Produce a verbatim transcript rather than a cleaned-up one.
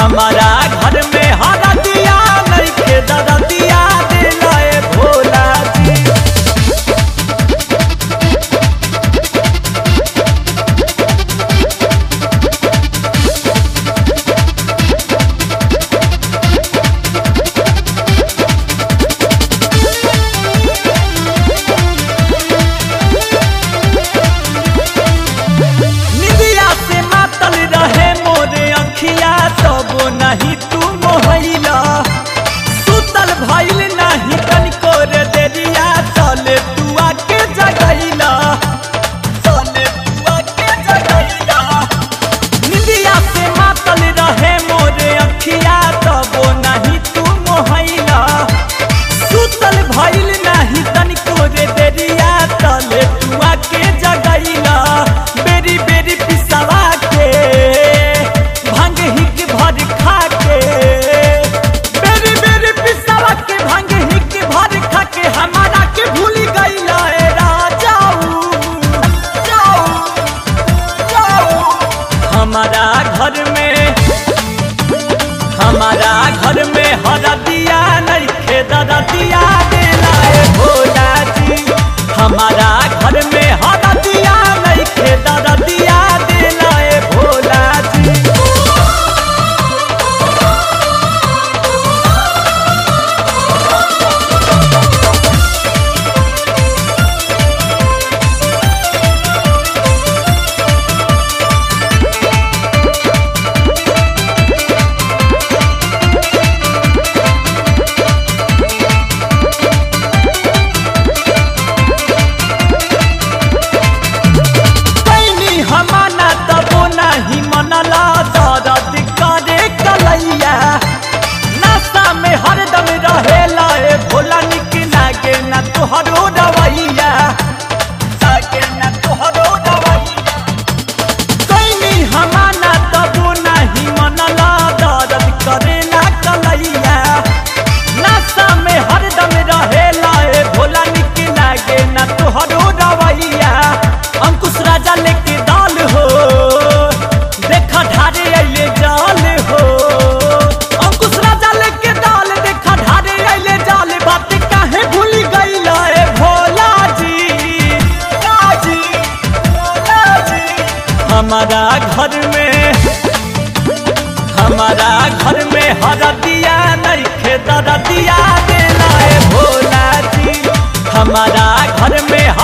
हमारा घर में हरदिया नइखे दरदिया दिलाए भोला जी। निदिया से मातल रहे मोरे अखिया तब नहीं तू मोहैला, सुतल भइल नहीं कनिको रे देरिया चले तू आके जगैला, चले तू आके जगैला। निदिया से मातल रहे मोरे अखिया तब नहीं तू मोहैला, सुतल भइल नहीं कनिको रे देरिया चले तू आके जगैला। बेरी बेरी पिसवा के भांग हिक भर खा के, बेरी बेरी पिसवा के भांग हिक भर खा के हमारा के भूल गईला ए राजाऊ जाऊ जाऊ। हमारा घर में हमारा घर में हरदिया नइखे दरदिया दिलाए भोला जी। हमारा घर में हरदिया नइखे दरदिया दिलाए भोला जी। कैनी हमाना तबो नहीं मनला दर्द करे कलैया, नशा में हरदम रहेला ए भोला निक लागे ना तोहरो दवैया, लागे ना तोहरो दवैया। कैनी हमाना तबो नहीं मनला दर्द करेला कलैया, नशा में हरदम रहेला ए भोला निक लागे ना तोहरो दवैया। अंकुश राजा लेके दाल हो देखा ढारे अइले जाल हो, अंकुश राजा लेके दाल देखा ढारे अइले जाल। बात काहे भूल गईला ए भोला जी जी भोला जी। हमारा घर में हमारा घर में हरदिया नइखे दरदिया दिलाए भोला जी। हमारा घर में